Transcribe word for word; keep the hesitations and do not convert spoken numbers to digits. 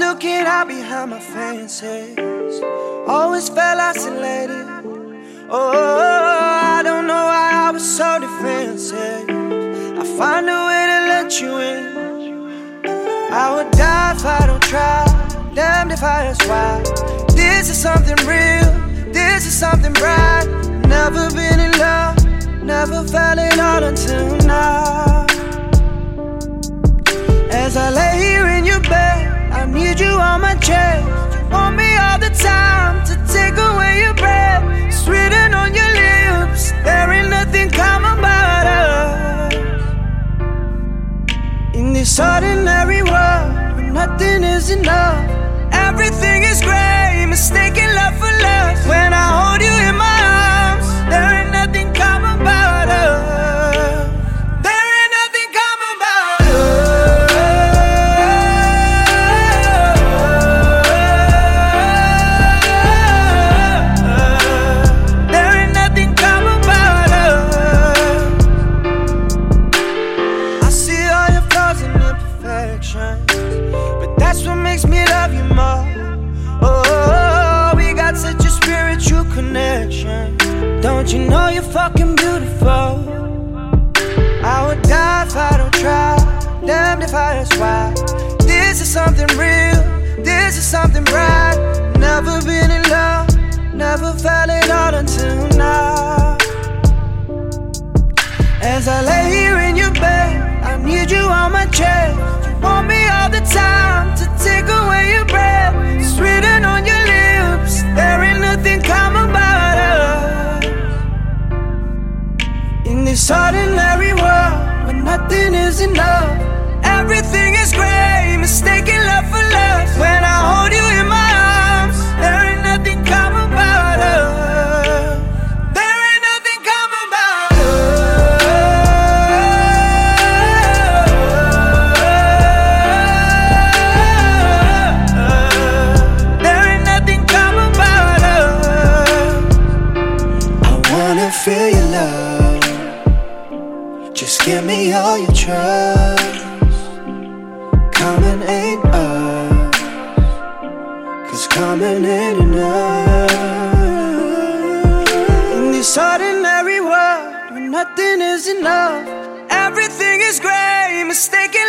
looking out behind my fences. Always felt isolated. Oh, I don't know why I was so defensive. I find a way to let you in. I would die if I don't try. Damned if I ask why. This is something real. This is something bright. Never been in love. Never felt it all until now. As I lay here in your bed, I need you on my chest. You want me all the time to take away your breath. It's written on your lips. There ain't nothing common about us. In this ordinary world where nothing is enough, everything is gray, mistaken love for love. When I hold you in my arms, there ain't nothing common about us. There ain't nothing common about us. There ain't nothing common about us. I see all your flaws and imperfections, but that's what makes me love you more. Oh, we got such a spiritual connection. Don't you know you're fucking beautiful? I would die if I don't try. Damned if I ask why. This is something real. This is something bright. Never been in love. Never felt it all until now. As I lay here in your bed, I need you on my chest. You want me all the time to take away your breath. It's written on your lips. There ain't nothing common about us. In this ordinary world where nothing is enough, everything is gray, mistaken love for love. When I hold you in my arms, there ain't nothing common about us. There ain't nothing common about us. There ain't nothing common about us. I wanna feel your love. Just give me all your trust. Common ain't us, 'cause common ain't enough. In this ordinary world where nothing is enough, everything is gray, mistaken